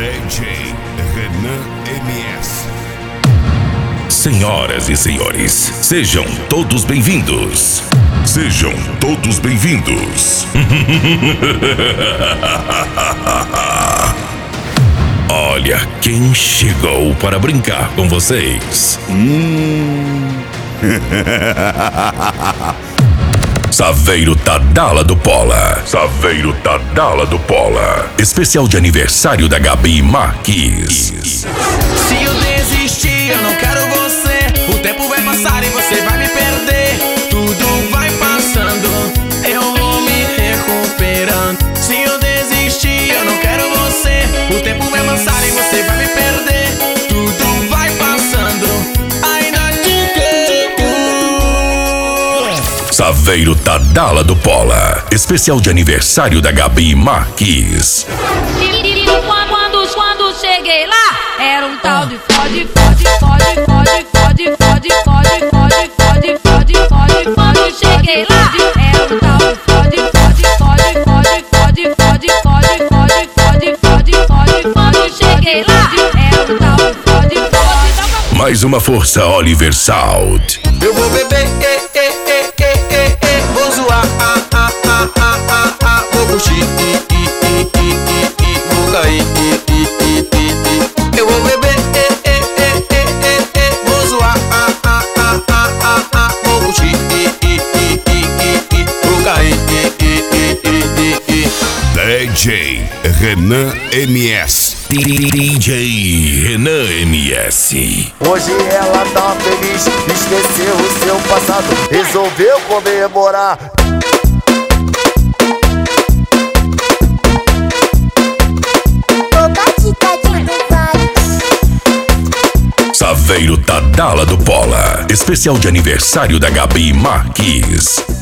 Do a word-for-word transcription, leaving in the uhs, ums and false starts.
D J Renan M S. Senhoras e senhores, sejam todos bem-vindos. Sejam todos bem-vindos. Olha quem chegou para brincar com vocês. Hum. Saveiro Tadala do Pola. Saveiro Tadala do Pola. Especial de aniversário da Gabi Marques. Se eu desistir, eu não quero você. O tempo vai passar e você vai me perder. Tudo vai passando, eu vou me recuperando. Se eu desistir, eu não quero você. O tempo vai passar e você vai me perder. Tudo vai passando, ainda te quero. Saveiro Tadala do Pola. Especial de aniversário da Gabi Marques. Quando, quando cheguei lá, era um tal de fode, fode, fode, fode, fode, fode, fode, fode, fode, fode, fode, fode. Cheguei lá, era um tal de fode, fode, fode, fode, fode, fode, fode, fode, fode, fode, fode, fode. Cheguei lá, era um tal de fode, fode. Mais uma força Oliver Sound. Eu vou beber, eh, eh, eh, eh, eh, eh. Vou zoar, ah, ah, ah, ah, ah, ah. Vou curtir, i, i, i, i, i, i. Vou cair, i, i, i, i, i. Eu vou beber, eh, eh, eh, eh, eh, eh. Vou zoar, ah, ah, ah, ah, ah, ah. Vou curtir, i, i, i, i, i, i. Vou cair, i, i, i, i, i, i. D J Renan M S. D J Renan M S. Hoje ela tá feliz, esqueceu o seu passado, resolveu comemorar. Saveiro Tadala do Pola. Especial de aniversário da Gabi Marques.